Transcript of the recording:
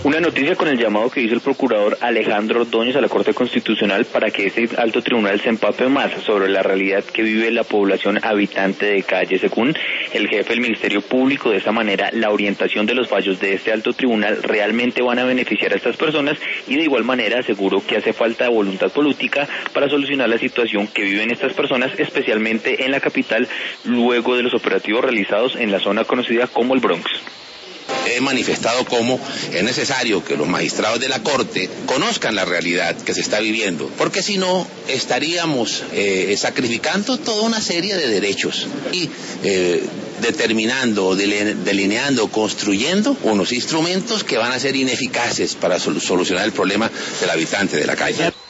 Una noticia con el llamado que hizo el procurador Alejandro Ordóñez a la Corte Constitucional para que este alto tribunal se empape más sobre la realidad que vive la población habitante de Calle. Según el jefe del Ministerio Público, de esta manera la orientación de los fallos de este alto tribunal realmente van a beneficiar a estas personas y de igual manera aseguró que hace falta voluntad política para solucionar la situación que viven estas personas, especialmente en la capital, luego de los operativos realizados en la zona conocida como el Bronx. He manifestado cómo es necesario que los magistrados de la Corte conozcan la realidad que se está viviendo, porque si no estaríamos sacrificando toda una serie de derechos y determinando, delineando, construyendo unos instrumentos que van a ser ineficaces para solucionar el problema del habitante de la calle.